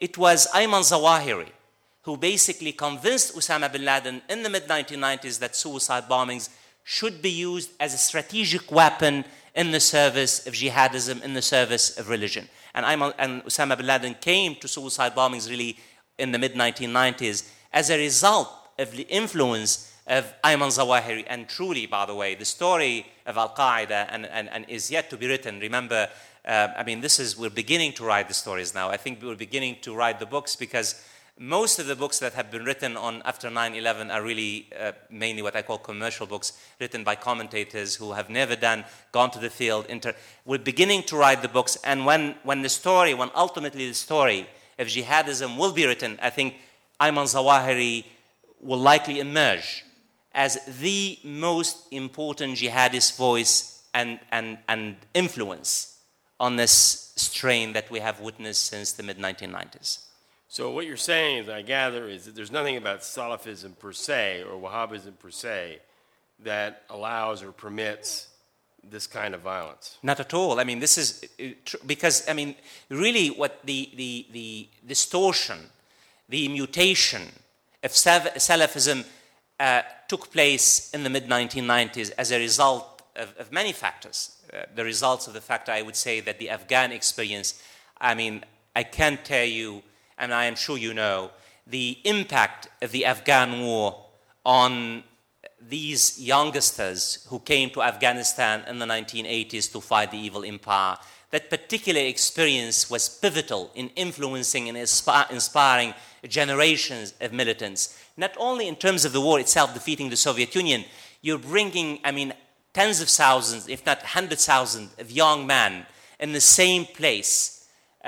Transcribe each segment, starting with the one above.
It was Ayman Zawahiri who basically convinced Osama bin Laden in the mid-1990s that suicide bombings should be used as a strategic weapon in the service of jihadism, in the service of religion. And Osama bin Laden came to suicide bombings really in the mid-1990s as a result of the influence of Ayman Zawahiri. And truly, by the way, the story of Al-Qaeda and is yet to be written. Remember, we're beginning to write the stories now. I think we're beginning to write the books because most of the books that have been written on after 9/11 are really mainly what I call commercial books, written by commentators who have never gone to the field. We're beginning to write the books, and when ultimately the story of jihadism will be written, I think Ayman Zawahiri will likely emerge as the most important jihadist voice and influence on this strain that we have witnessed since the mid-1990s. So what you're saying, as I gather, is that there's nothing about Salafism per se or Wahhabism per se that allows or permits this kind of violence. Not at all. I mean, this is because, I mean, really what the distortion, the mutation of Salafism took place in the mid-1990s as a result of many factors. The results of the factor, I would say, that the Afghan experience, I mean, I can't tell you, and I am sure you know, the impact of the Afghan war on these youngsters who came to Afghanistan in the 1980s to fight the evil empire. That particular experience was pivotal in influencing and inspiring generations of militants. Not only in terms of the war itself, defeating the Soviet Union, you're bringing, I mean, tens of thousands, if not 100,000 of young men in the same place,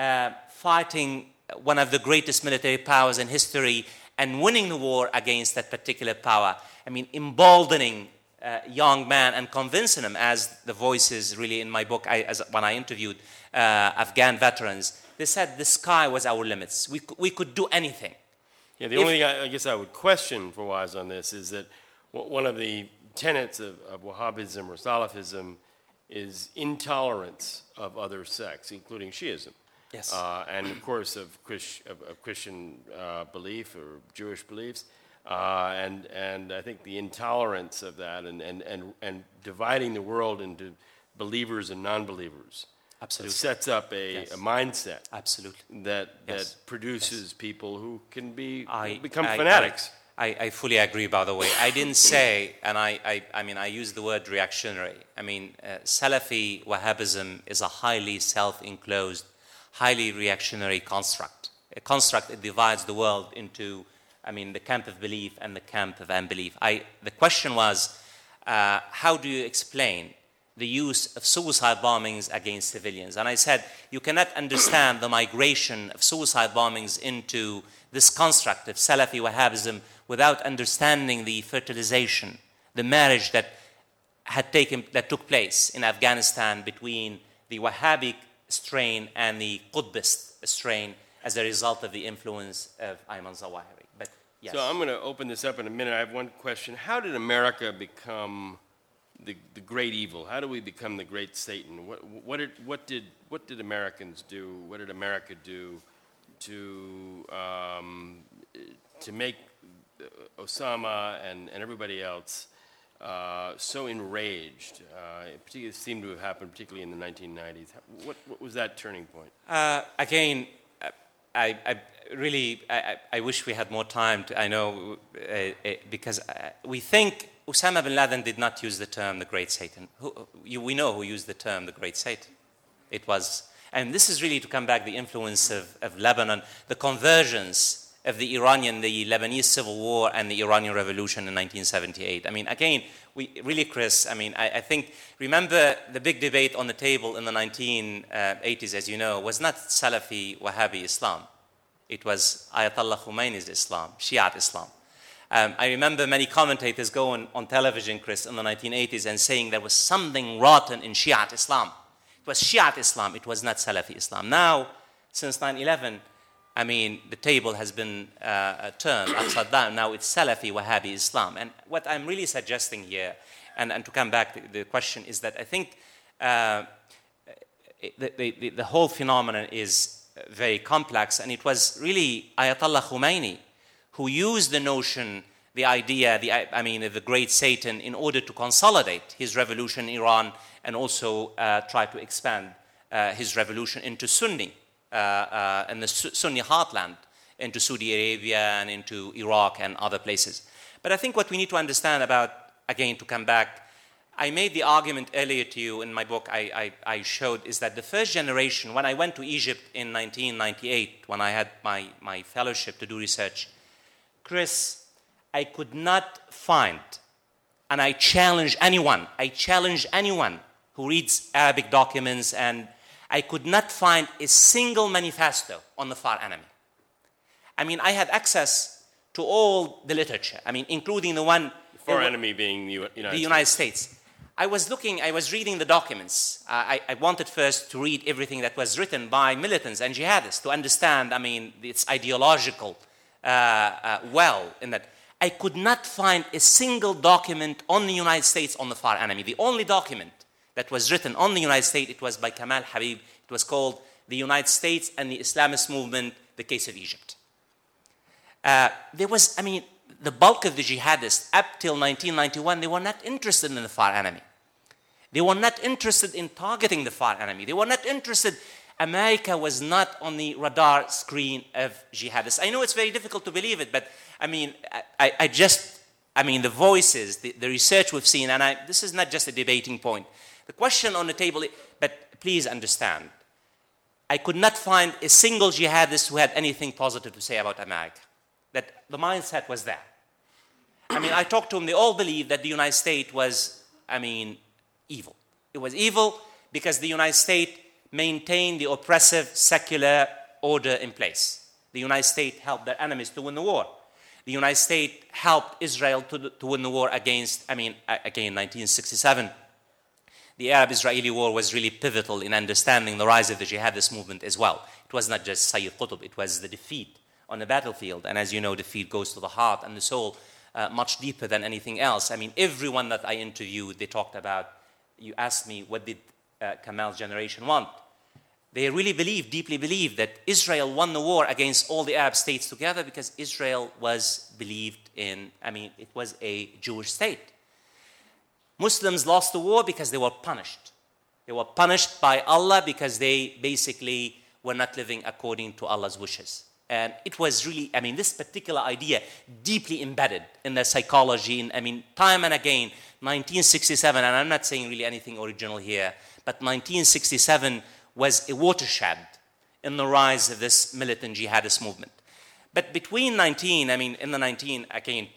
fighting one of the greatest military powers in history and winning the war against that particular power. I mean, emboldening young men and convincing them, as the voices really in my book, when I interviewed Afghan veterans, they said the sky was our limits. We could do anything. Yeah, the only thing I guess I would question for Waz on this is that one of the tenets of Wahhabism or Salafism is intolerance of other sects, including Shiism. Yes. And of course of Christian belief or Jewish beliefs. And I think the intolerance of that and dividing the world into believers and non-believers Absolutely. sets up a mindset Absolutely. that produces people who can become I fanatics. I fully agree, by the way. I didn't say, and I mean, I use the word reactionary. I mean, Salafi Wahhabism is a highly self-enclosed, highly reactionary construct. A construct that divides the world into, I mean, the camp of belief and the camp of unbelief. The question was, how do you explain the use of suicide bombings against civilians? And I said, you cannot understand the migration of suicide bombings into this construct of Salafi Wahhabism without understanding the fertilization, the marriage that took place in Afghanistan between the Wahhabi strain and the Qutbist strain as a result of the influence of Ayman Zawahiri. But yes. So I'm going to open this up in a minute. I have one question. How did America become the great evil? How do we become the great Satan? What did Americans do? What did America do to make Osama and everybody else so enraged? It seemed to have happened particularly in the 1990s. What was that turning point? Again, I really wish we had more time. Because we think Osama bin Laden did not use the term the Great Satan. We know who used the term the Great Satan. It was, and this is really to come back the influence of Lebanon, the convergence of the Lebanese Civil War and the Iranian Revolution in 1978. I mean, again, Chris, I mean, I think, remember the big debate on the table in the 1980s, as you know, was not Salafi Wahhabi Islam. It was Ayatollah Khomeini's Islam, Shiite Islam. I remember many commentators going on television, Chris, in the 1980s and saying there was something rotten in Shiite Islam. It was Shiite Islam, it was not Salafi Islam. Now, since 9/11, I mean, the table has been turned upside down. Now it's Salafi Wahhabi Islam. And what I'm really suggesting here, and to come back to the question, is that I think the whole phenomenon is very complex, and it was really Ayatollah Khomeini who used the notion, the idea, the great Satan, in order to consolidate his revolution in Iran and also try to expand his revolution into Sunni, and the Sunni heartland, into Saudi Arabia and into Iraq and other places. But I think what we need to understand about, again, to come back, I made the argument earlier to you in my book, I showed, is that the first generation, when I went to Egypt in 1998, when I had my fellowship to do research, Chris, I could not find, and I challenge anyone who reads Arabic documents, and I could not find a single manifesto on the far enemy. I mean, I had access to all the literature, including the one... Far enemy being the United States. I was reading the documents. I wanted first to read everything that was written by militants and jihadists to understand, its ideological well in that. I could not find a single document on the United States on the far enemy. The only document that was written on the United States, it was by Kamal Habib. It was called The United States and the Islamist Movement, The Case of Egypt. There was, the bulk of the jihadists up till 1991, they were not interested in the far enemy. They were not interested in targeting the far enemy. They were not interested. America was not on the radar screen of jihadists. I know it's very difficult to believe it, but the voices, the research we've seen, and this is not just a debating point. The question on the table, but please understand, I could not find a single jihadist who had anything positive to say about America. That the mindset was there. I talked to them, they all believed that the United States was, evil. It was evil because the United States maintained the oppressive secular order in place. The United States helped their enemies to win the war. The United States helped Israel to win the war against, again, 1967. The Arab-Israeli war was really pivotal in understanding the rise of the jihadist movement as well. It was not just Sayyid Qutb, it was the defeat on the battlefield. And as you know, defeat goes to the heart and the soul much deeper than anything else. Everyone that I interviewed, they talked about, you asked me, what did Kamal's generation want? They really deeply believed that Israel won the war against all the Arab states together because Israel was believed in, it was a Jewish state. Muslims lost the war because they were punished. They were punished by Allah because they basically were not living according to Allah's wishes. And it was really, this particular idea deeply embedded in their psychology. And time and again, 1967, and I'm not saying really anything original here, but 1967 was a watershed in the rise of this militant jihadist movement. But between in the 19, again,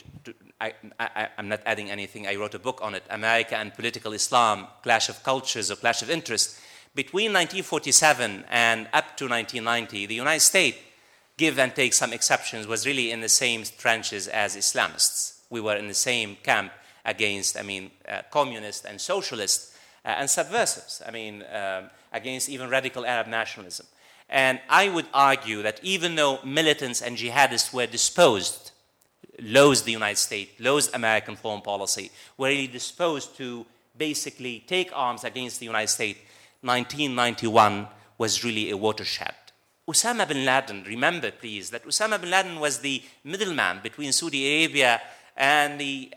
I'm not adding anything, I wrote a book on it, America and Political Islam, Clash of Cultures or Clash of Interests. Between 1947 and up to 1990, the United States, give and take some exceptions, was really in the same trenches as Islamists. We were in the same camp against, communists and socialists and subversives, against even radical Arab nationalism. And I would argue that even though militants and jihadists were disposed, loathed the United States, loathed American foreign policy, were really disposed to basically take arms against the United States, 1991 was really a watershed. Osama bin Laden, remember please, that Osama bin Laden was the middleman between Saudi Arabia and the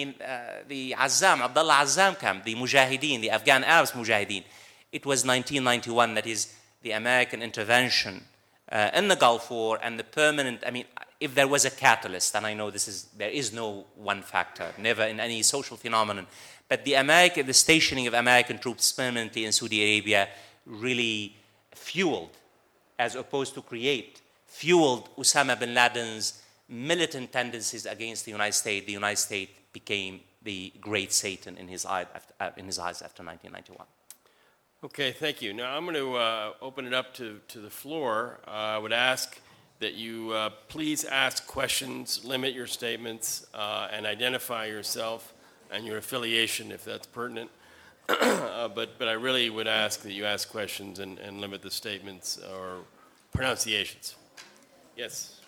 Azzam, Abdullah Azzam camp, the Mujahideen, the Afghan Arabs Mujahideen. It was 1991, that is the American intervention in the Gulf War and the permanent, if there was a catalyst, and I know there is no one factor, never in any social phenomenon, but the stationing of American troops permanently in Saudi Arabia really fueled, as opposed to fueled Osama bin Laden's militant tendencies against the United States. The United States became the great Satan in his eyes after 1991. Okay, thank you. Now I'm going to open it up to the floor. I would ask that you please ask questions, limit your statements, and identify yourself and your affiliation if that's pertinent. But I really would ask that you ask questions and limit the statements or pronunciations. Yes?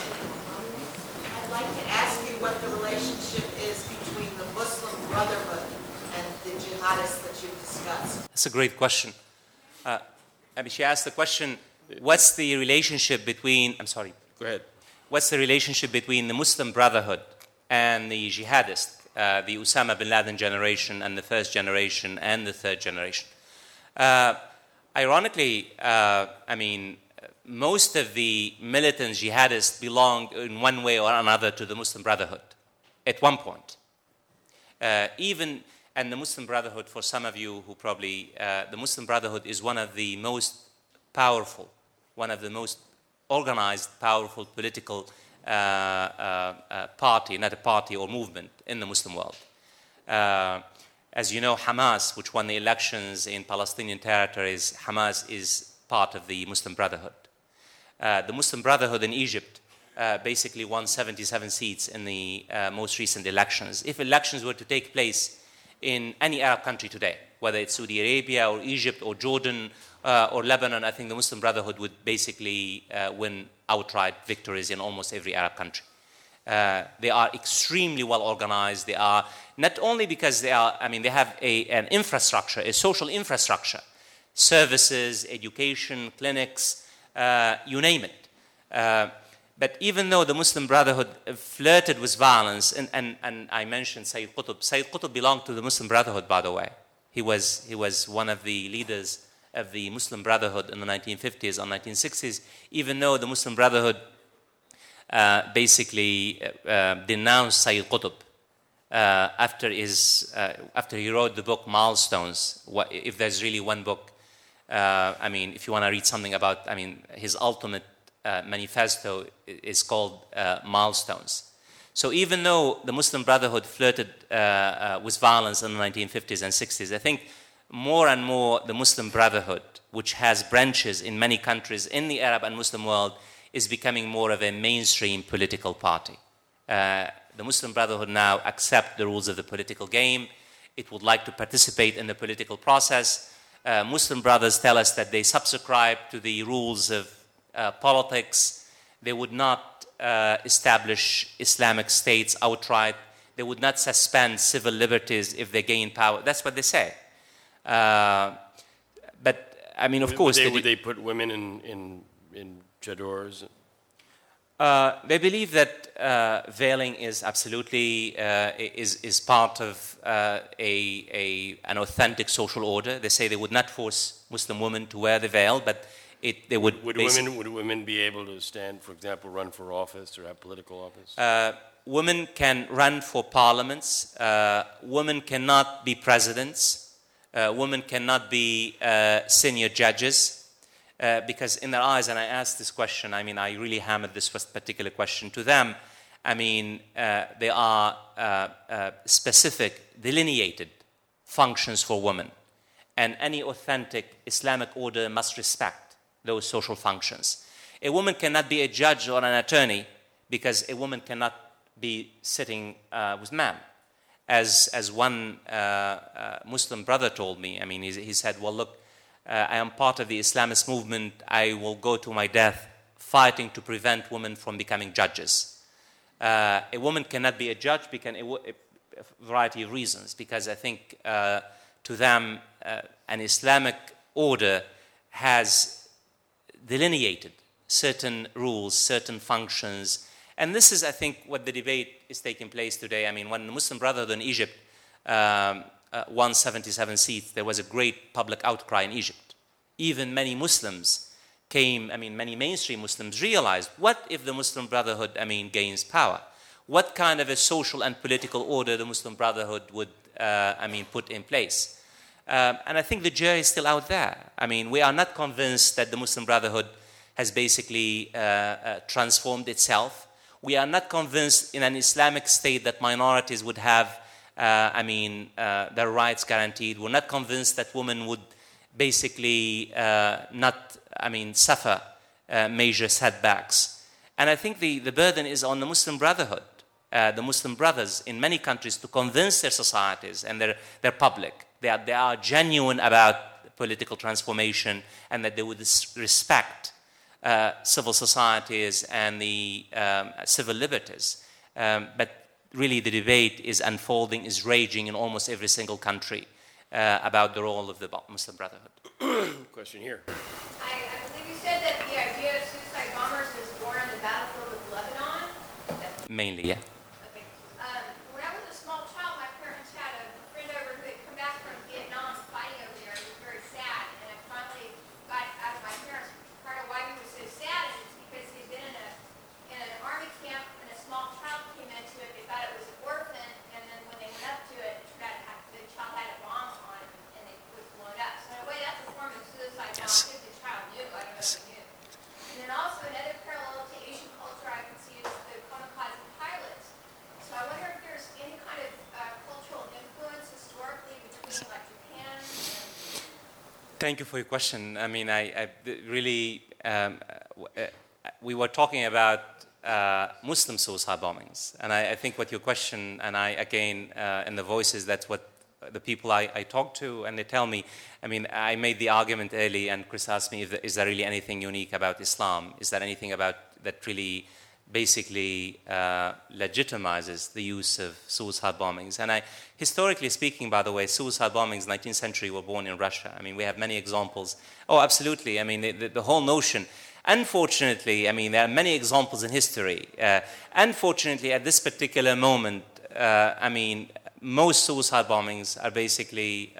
I'd like to ask you what the relationship is between the Muslim Brotherhood and the jihadists that you've discussed. That's a great question. She asked the question, what's the relationship between, I'm sorry, Go ahead. what's the relationship between the Muslim Brotherhood and the jihadists, the Osama bin Laden generation and the first generation and the third generation? Ironically, most of the militant jihadists belonged in one way or another to the Muslim Brotherhood at one point. And the Muslim Brotherhood, for some of you who probably, the Muslim Brotherhood is one of the most powerful, one of the most organized, powerful political party, not a party or movement in the Muslim world. As you know, Hamas, which won the elections in Palestinian territories, Hamas is part of the Muslim Brotherhood. The Muslim Brotherhood in Egypt basically won 77 seats in the most recent elections. If elections were to take place in any Arab country today, whether it's Saudi Arabia or Egypt or Jordan or Lebanon, I think the Muslim Brotherhood would basically win outright victories in almost every Arab country. They are extremely well organized. They are not only because they have an infrastructure, a social infrastructure, services, education, clinics, you name it. But even though the Muslim Brotherhood flirted with violence, and I mentioned Sayyid Qutb belonged to the Muslim Brotherhood, by the way. He was one of the leaders of the Muslim Brotherhood in the 1950s and 1960s, even though the Muslim Brotherhood basically denounced Sayyid Qutb after he wrote the book Milestones. If there's really one book, if you want to read something about, his ultimate manifesto is called Milestones. So even though the Muslim Brotherhood flirted with violence in the 1950s and 60s, I think more and more the Muslim Brotherhood, which has branches in many countries in the Arab and Muslim world, is becoming more of a mainstream political party. The Muslim Brotherhood now accepts the rules of the political game. It would like to participate in the political process. Muslim brothers tell us that they subscribe to the rules of politics. They would not establish Islamic states outright. They would not suspend civil liberties if they gain power. That's what they say. But of course, would they put women in chadors? They believe that veiling is absolutely is part of an authentic social order. They say they would not force Muslim women to wear the veil, but they would. Would women be able to stand, for example, run for office or have political office? Women can run for parliaments. Women cannot be presidents. Women cannot be senior judges. Because in their eyes, and I asked this question, I really hammered this particular question to them. There are specific, delineated functions for women. And any authentic Islamic order must respect those social functions. A woman cannot be a judge or an attorney because a woman cannot be sitting with men. As one Muslim brother told me, he said, well, look, I am part of the Islamist movement. I will go to my death fighting to prevent women from becoming judges. A woman cannot be a judge because a variety of reasons. Because I think to them, an Islamic order has delineated certain rules, certain functions. And this is, I think, what the debate is taking place today. When the Muslim Brotherhood in Egypt won 77 seats, there was a great public outcry in Egypt. Even many Muslims came, many mainstream Muslims realized, what if the Muslim Brotherhood, gains power? What kind of a social and political order the Muslim Brotherhood would, put in place? And I think the jury is still out there. We are not convinced that the Muslim Brotherhood has basically transformed itself. We are not convinced in an Islamic state that minorities would have their rights guaranteed. We're not convinced that women would basically not suffer major setbacks. And I think the burden is on the Muslim Brotherhood, the Muslim brothers in many countries, to convince their societies and their public that they are genuine about political transformation and that they would respect civil societies and the civil liberties. But really the debate is unfolding, is raging in almost every single country about the role of the Muslim Brotherhood. Question here. I believe you said that mainly, yeah. Okay. When I was a small child, my parents had a friend over who had come back from Vietnam fighting over there. He was very sad, and I finally got out of my parents part of why he was so sad, and it's because he'd been in an army camp, and a small child came into it. They thought it was an orphan, and then when they went up to it, the child had a bomb on it, and it was blown up. So in a way, that's a form of suicide. Now, Yes. because the child knew, I don't know if he knew. And then also another parallel to Asian culture I can see is the kamikaze pilots. So I wonder if there's any kind of cultural influence historically between like Japan and... Thank you for your question. I mean, I really, we were talking about Muslim suicide bombings. And I think what your question, and I, again, in the voices, that's what the people I talk to, and they tell me, I mean, I made the argument early, and Chris asked me, is there really anything unique about Islam? Is there anything about that really basically legitimizes the use of suicide bombings? And historically speaking, by the way, suicide bombings in the 19th century were born in Russia. I mean, we have many examples. Oh, absolutely. I mean, the whole notion. Unfortunately, I mean, there are many examples in history. Unfortunately, at this particular moment, I mean, most suicide bombings are basically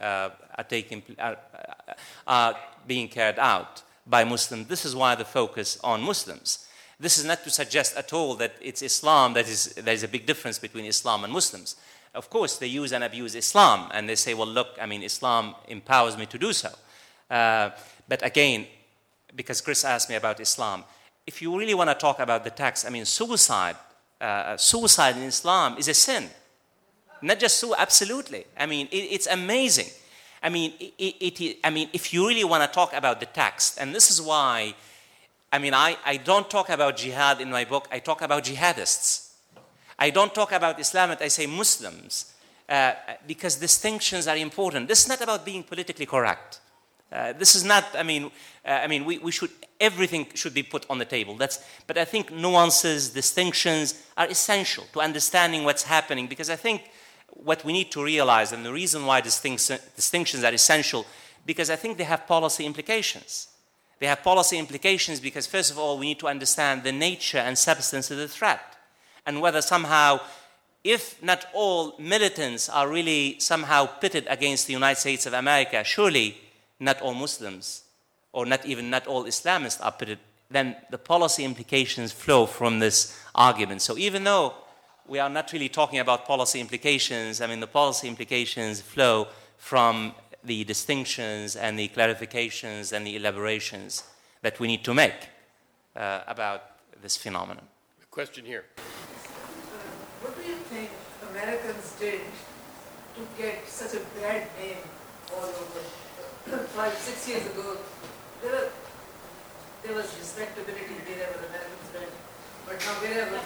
are being carried out by Muslims. This is why the focus on Muslims. This is not to suggest at all that it's Islam, there is a big difference between Islam and Muslims. Of course, they use and abuse Islam, and they say, well, look, I mean, Islam empowers me to do so. But again, because Chris asked me about Islam, if you really want to talk about the text, I mean, suicide in Islam is a sin. Not just absolutely. I mean, it's amazing. I mean, I mean, if you really want to talk about the text, and this is why, I mean, I don't talk about jihad in my book. I talk about jihadists. I don't talk about Islam, I say Muslims, because distinctions are important. This is not about being politically correct. This is not, I mean, we should, everything should be put on the table. But I think nuances, distinctions are essential to understanding what's happening, because I think what we need to realize, and the reason why distinctions are essential, because I think they have policy implications. They have policy implications because, first of all, we need to understand the nature and substance of the threat, and whether somehow, if not all militants are really somehow pitted against the United States of America, surely not all Muslims, or not all Islamists are pitted, then the policy implications flow from this argument. So even though we are not really talking about policy implications, I mean, the policy implications flow from the distinctions and the clarifications and the elaborations that we need to make about this phenomenon. A question here. What do you think Americans did to get such a bad name all over? 5-6 years ago, there was respectability wherever Americans went, but now wherever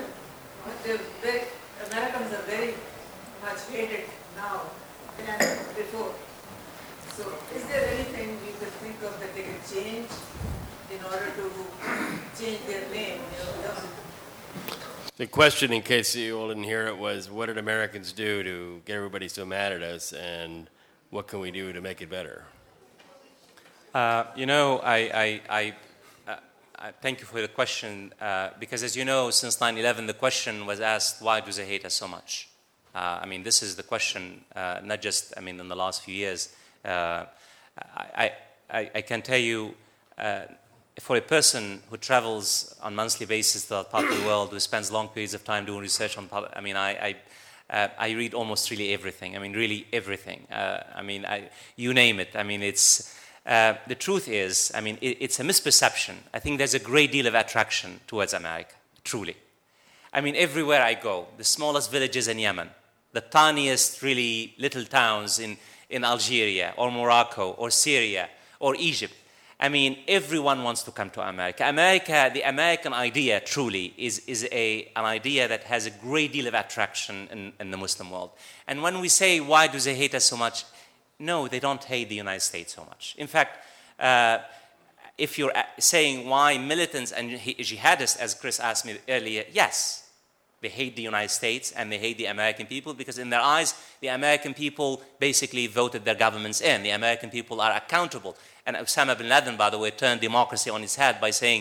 Americans are very much hated now than before. So is there anything you could think of that they can change in order to change their name? The question, in case you all didn't hear it, was what did Americans do to get everybody so mad at us, and what can we do to make it better? You know, I thank you for the question, because as you know, since 9/11, the question was asked, why do they hate us so much? I mean, this is the question, not just, I mean, in the last few years. I can tell you, for a person who travels on a monthly basis to that part of the world, who spends long periods of time doing research on, I mean, I read almost really everything. I mean, really everything. I mean, you name it. I mean, it's... the truth is, I mean, it's a misperception. I think there's a great deal of attraction towards America, truly. I mean, everywhere I go, the smallest villages in Yemen, the tiniest really little towns in Algeria or Morocco or Syria or Egypt, I mean, everyone wants to come to America. America, the American idea truly is an idea that has a great deal of attraction in the Muslim world. And when we say, why do they hate us so much? No, they don't hate the United States so much. In fact, if you're saying why militants and jihadists, as Chris asked me earlier, yes, they hate the United States and they hate the American people because in their eyes, the American people basically voted their governments in. The American people are accountable. And Osama bin Laden, by the way, turned democracy on its head by saying,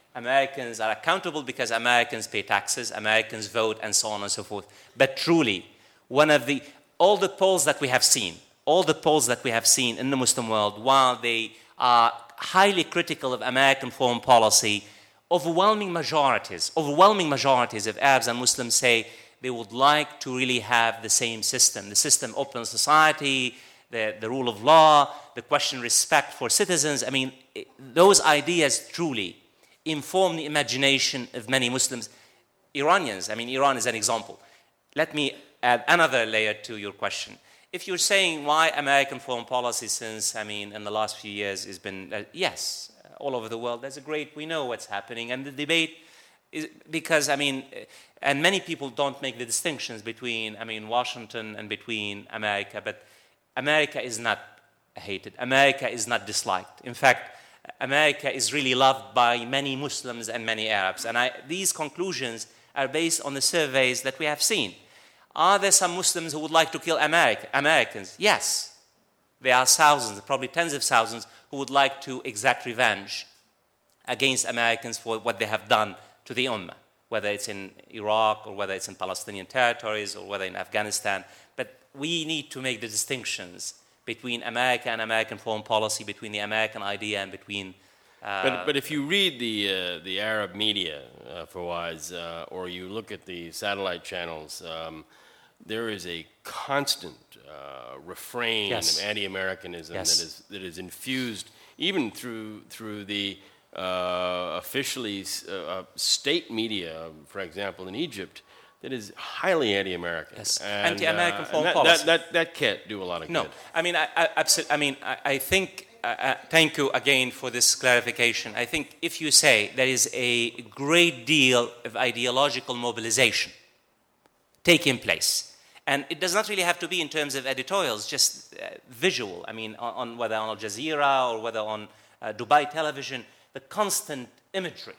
Americans are accountable because Americans pay taxes, Americans vote, and so on and so forth. But truly, all the polls that we have seen in the Muslim world, while they are highly critical of American foreign policy, overwhelming majorities of Arabs and Muslims say they would like to really have the same system, the system open society, the rule of law, the question respect for citizens. I mean, those ideas truly inform the imagination of many Muslims. Iranians, I mean, Iran is an example. Let me add another layer to your question. If you're saying why American foreign policy since, in the last few years has been, yes, all over the world, we know what's happening. And the debate is because, and many people don't make the distinctions between, Washington and between America, but America is not hated. America is not disliked. In fact, America is really loved by many Muslims and many Arabs. And these conclusions are based on the surveys that we have seen. Are there some Muslims who would like to kill Americans? Yes. There are thousands, probably tens of thousands, who would like to exact revenge against Americans for what they have done to the Ummah, whether it's in Iraq or whether it's in Palestinian territories or whether in Afghanistan. But we need to make the distinctions between America and American foreign policy, between the American idea and between... But if you read the Arab media, Fawaz, or you look at the satellite channels, there is a constant refrain of anti-Americanism that is infused even through the officially state media, for example, in Egypt, that is highly anti-American. Yes, and, anti-American foreign policy. That can't do a lot of good. No, I think. Thank you again for this clarification. I think if you say there is a great deal of ideological mobilization taking place, and it does not really have to be in terms of editorials, just visual. On whether on Al Jazeera or whether on Dubai television, the constant imagery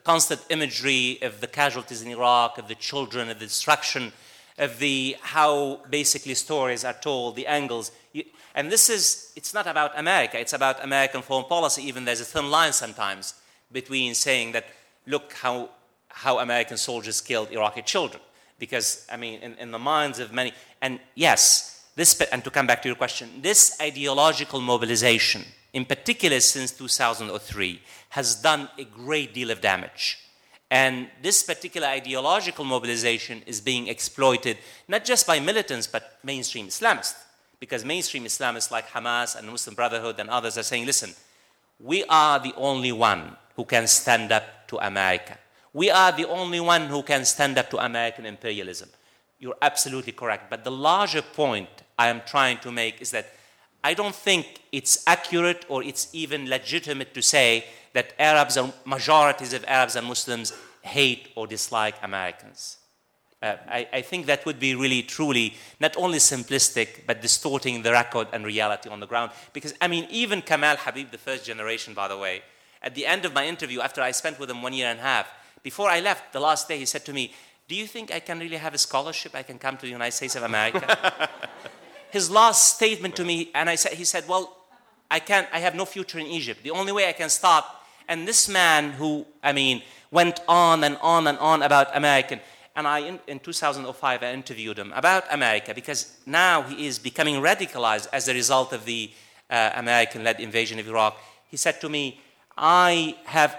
of the casualties in Iraq, of the children, of the destruction, of how basically stories are told, the angles. And it's not about America, it's about American foreign policy. Even there's a thin line sometimes between saying that, look how American soldiers killed Iraqi children. Because, in the minds of many, and yes, and to come back to your question, this ideological mobilization, in particular since 2003, has done a great deal of damage. And this particular ideological mobilization is being exploited, not just by militants, but mainstream Islamists. Because mainstream Islamists like Hamas and Muslim Brotherhood and others are saying, listen, we are the only one who can stand up to America. We are the only one who can stand up to American imperialism. You're absolutely correct. But the larger point I am trying to make is that I don't think it's accurate or it's even legitimate to say that majorities of Arabs and Muslims hate or dislike Americans. I think that would be really, truly, not only simplistic, but distorting the record and reality on the ground. Because, even Kamal Habib, the first generation, by the way, at the end of my interview, after I spent with him 1.5 years, before I left, the last day, he said to me, do you think I can really have a scholarship? I can come to the United States of America? His last statement to me, and he said, well, I have no future in Egypt. The only way I can stop, and this man who, went on and on and on about American. And in 2005, I interviewed him about America because now he is becoming radicalized as a result of the American-led invasion of Iraq. He said to me, I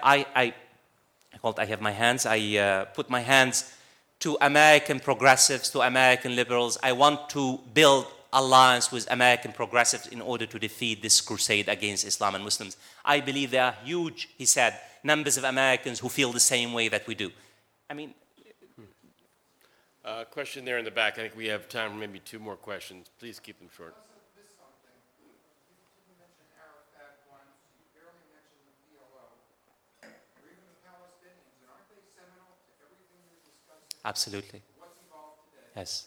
put my hands to American progressives, to American liberals. I want to build alliance with American progressives in order to defeat this crusade against Islam and Muslims. I believe there are huge, he said, numbers of Americans who feel the same way that we do. Question there in the back. I think we have time for maybe 2 more questions. Please keep them short. Absolutely. Yes.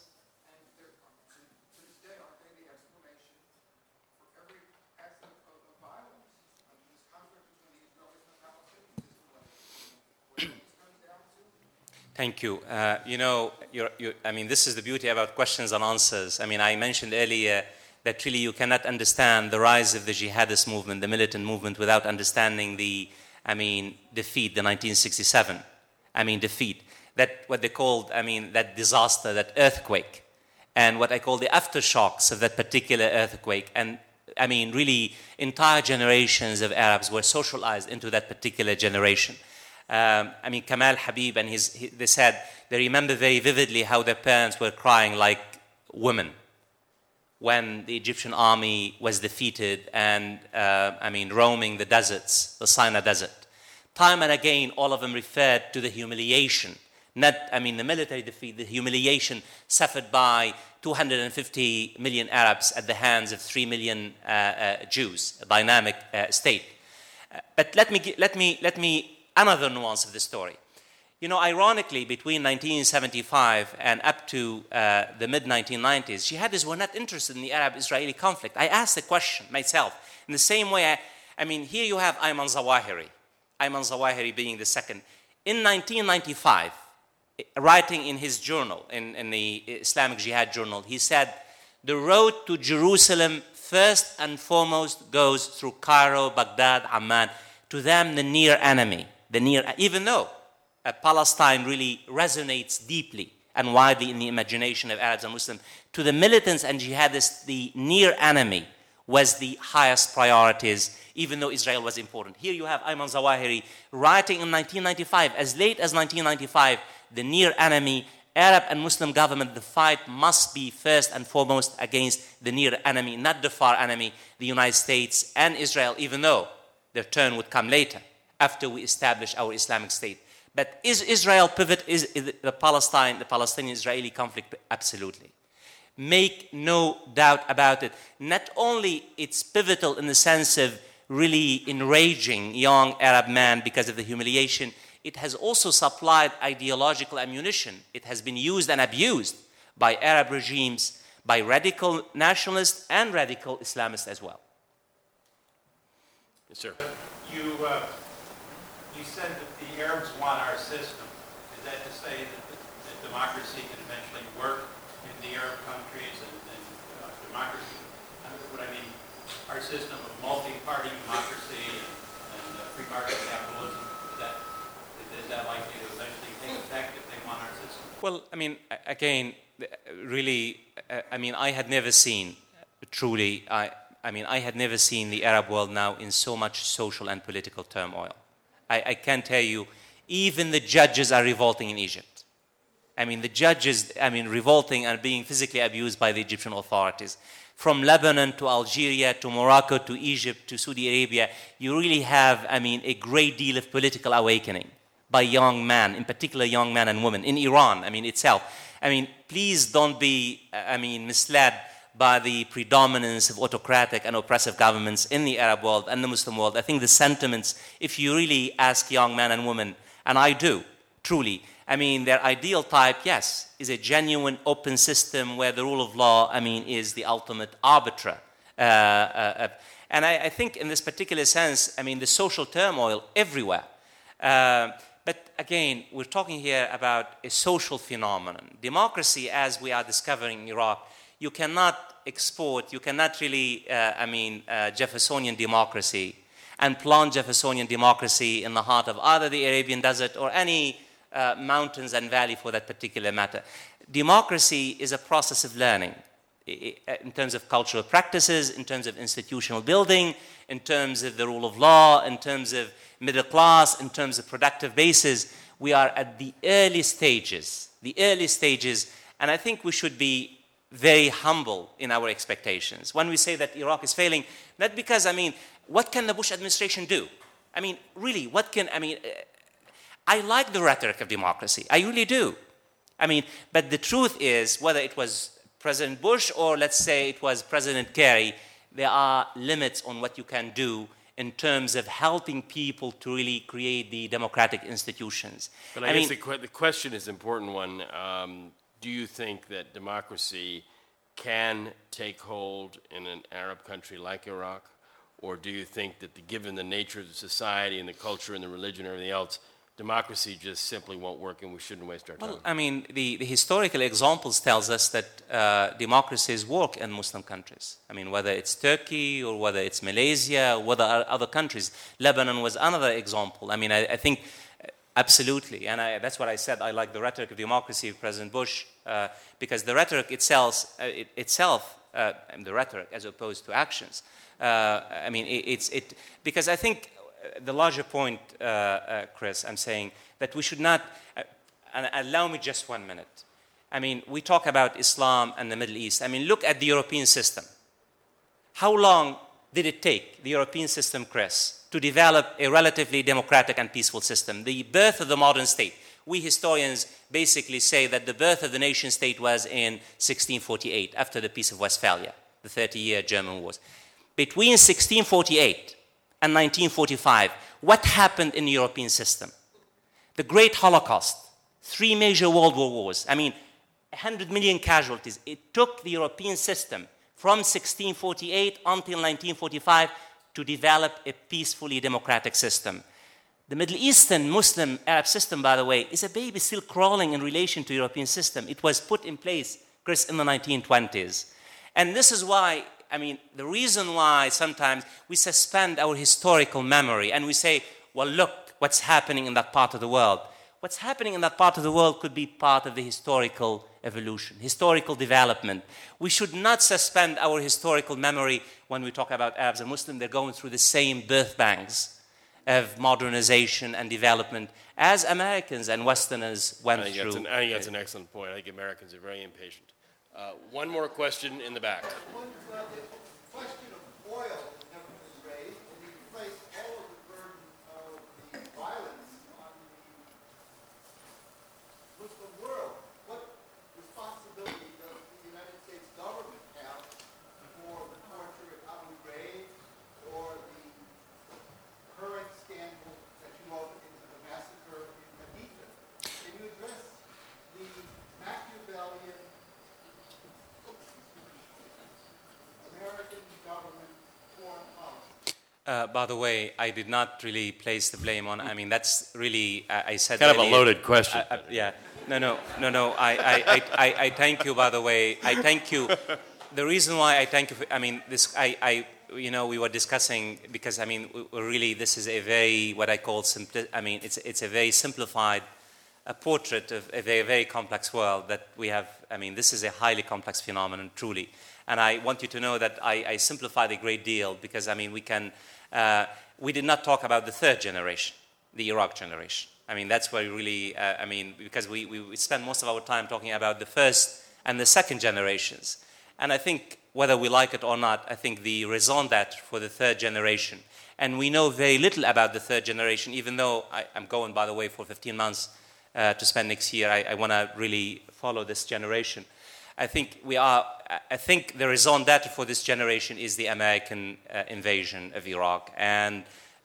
Thank you. This is the beauty about questions and answers. I mentioned earlier that really you cannot understand the rise of the jihadist movement, the militant movement, without understanding the defeat, the 1967, defeat, that what they called, that disaster, that earthquake, and what I call the aftershocks of that particular earthquake. And really entire generations of Arabs were socialized into that particular generation. Kamal Habib and they said they remember very vividly how their parents were crying like women when the Egyptian army was defeated and, roaming the deserts, the Sinai desert. Time and again, all of them referred to the humiliation, not, the military defeat, the humiliation suffered by 250 million Arabs at the hands of 3 million Jews, a dynamic state. But let me another nuance of the story. Ironically, between 1975 and up to the mid-1990s, jihadis were not interested in the Arab-Israeli conflict. I asked the question myself. In the same way, here you have Ayman Zawahiri being the second. In 1995, writing in his journal, in the Islamic Jihad journal, he said, the road to Jerusalem first and foremost goes through Cairo, Baghdad, Amman. To them, the near enemy, even though Palestine really resonates deeply and widely in the imagination of Arabs and Muslims, to the militants and jihadists, the near enemy was the highest priorities, even though Israel was important. Here you have Ayman Zawahiri writing in 1995, as late as 1995, the near enemy, Arab and Muslim government, the fight must be first and foremost against the near enemy, not the far enemy, the United States and Israel, even though their turn would come later, after we establish our Islamic State. But is Israel pivot, is the Palestinian-Israeli conflict? Absolutely. Make no doubt about it. Not only it's pivotal in the sense of really enraging young Arab men because of the humiliation, it has also supplied ideological ammunition. It has been used and abused by Arab regimes, by radical nationalists and radical Islamists as well. Yes, sir. You said that the Arabs want our system. Is that to say that democracy can eventually work in the Arab countries and democracy? What I mean, our system of multi-party democracy and free market capitalism, is that likely to eventually take effect if they want our system? Well, again, really, I had never seen, truly, I had never seen the Arab world now in so much social and political turmoil. I can tell you, even the judges are revolting in Egypt. The judges, revolting and being physically abused by the Egyptian authorities. From Lebanon to Algeria to Morocco to Egypt to Saudi Arabia, you really have, a great deal of political awakening by young men, in particular young men and women. In Iran, itself. Please don't be, misled by the predominance of autocratic and oppressive governments in the Arab world and the Muslim world. I think the sentiments, if you really ask young men and women, and I do, truly, their ideal type, yes, is a genuine open system where the rule of law, is the ultimate arbiter. And I think in this particular sense, the social turmoil everywhere. But again, we're talking here about a social phenomenon. Democracy, as we are discovering in Iraq, you cannot export, you cannot really, Jeffersonian democracy and plant Jeffersonian democracy in the heart of either the Arabian desert or any mountains and valley for that particular matter. Democracy is a process of learning in terms of cultural practices, in terms of institutional building, in terms of the rule of law, in terms of middle class, in terms of productive bases. We are at the early stages, and I think we should be very humble in our expectations. When we say that Iraq is failing, not because, what can the Bush administration do? Really, what can, I like the rhetoric of democracy. I really do. But the truth is, whether it was President Bush or let's say it was President Kerry, there are limits on what you can do in terms of helping people to really create the democratic institutions. But I guess the question is an important one. Do you think that democracy can take hold in an Arab country like Iraq? Or do you think that given the nature of the society and the culture and the religion and everything else, democracy just simply won't work and we shouldn't waste our time? Well, I mean, the historical examples tells us that democracies work in Muslim countries. I mean, whether it's Turkey or whether it's Malaysia or whether other countries. Lebanon was another example. I mean, I think absolutely, and that's what I said. I like the rhetoric of democracy of President Bush because the rhetoric itself, the rhetoric as opposed to actions. I mean, because I think the larger point, Chris, I'm saying that we should not, and allow me just 1 minute. I mean, we talk about Islam and the Middle East. I mean, look at the European system. How long did it take, the European system, Chris, to develop a relatively democratic and peaceful system? The birth of the modern state. We historians basically say that the birth of the nation state was in 1648, after the Peace of Westphalia, the 30-year German wars. Between 1648 and 1945, what happened in the European system? The Great Holocaust, 3 major World War wars. I mean, 100 million casualties. It took the European system from 1648 until 1945 to develop a peacefully democratic system. The Middle Eastern Muslim Arab system, by the way, is a baby still crawling in relation to the European system. It was put in place, Chris, in the 1920s. And this is why, I mean, the reason why sometimes we suspend our historical memory and we say, well, look what's happening in that part of the world. What's happening in that part of the world could be part of the historical evolution, historical development. We should not suspend our historical memory when we talk about Arabs and Muslims. They're going through the same birth pangs of modernization and development as Americans and Westerners went through. I think that's an excellent point. I think Americans are very impatient. One more question in the back. The question of oil has never been raised, and you place all of the burden of the violence on the Muslim world. What responsibility does the United States government have for the torture at Abu Ghraib or the current scandal that you opened into the massacre in Haditha? Can you address the Machiavellian American government foreign policy? By the way, I did not really place the blame on. I mean, that's really I said Kind of earlier, a loaded question. Yeah. No. I thank you. By the way, I thank you. The reason why I thank you. I mean, this. We were discussing because I mean, really, this is a very what I call I mean, it's a very simplified portrait of a very, very complex world that we have. I mean, this is a highly complex phenomenon, truly. And I want you to know that I simplified a great deal because, I mean, we did not talk about the third generation, the Iraq generation. I mean, that's where really, because we spend most of our time talking about the first and the second generations. And I think, whether we like it or not, I think the raison d'etre for the third generation, and we know very little about the third generation, even though I'm going, by the way, for 15 months to spend next year. I want to really follow this generation. I think the raison d'etre for this generation is the American invasion of Iraq and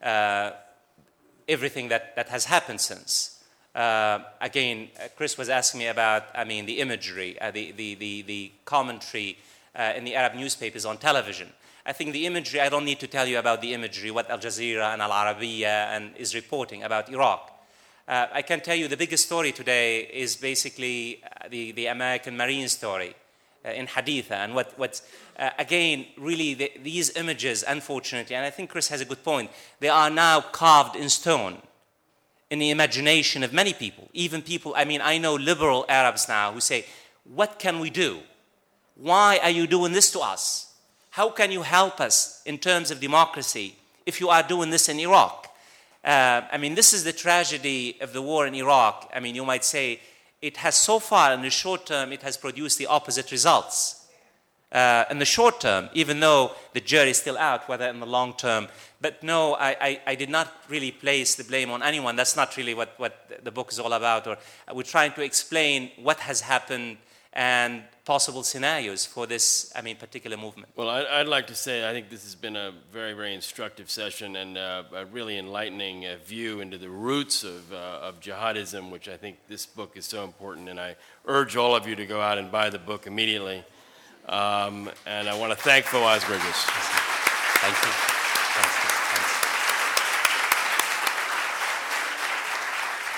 everything that has happened since. Again, Chris was asking me about, I mean, the imagery, the commentary in the Arab newspapers on television. I think the imagery, I don't need to tell you about the imagery, what Al Jazeera and Al Arabiya is reporting about Iraq. I can tell you the biggest story today is basically the American Marine story in Haditha. And what's again, really, these images, unfortunately, and I think Chris has a good point, they are now carved in stone in the imagination of many people. Even people, I mean, I know liberal Arabs now who say, what can we do? Why are you doing this to us? How can you help us in terms of democracy if you are doing this in Iraq? I mean, this is the tragedy of the war in Iraq. I mean, you might say it has so far, in the short term, it has produced the opposite results. In the short term, even though the jury is still out, whether in the long term. But no, I did not really place the blame on anyone. That's not really what the book is all about. Or we're trying to explain what has happened and possible scenarios for this, I mean, particular movement. Well, I'd like to say I think this has been a very, very instructive session and a really enlightening view into the roots of jihadism, which I think this book is so important. And I urge all of you to go out and buy the book immediately. And I want to thank Fawaz Bridges. Thank you.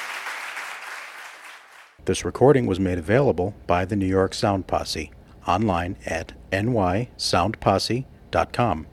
This recording was made available by the New York Sound Posse online at nysoundposse.com.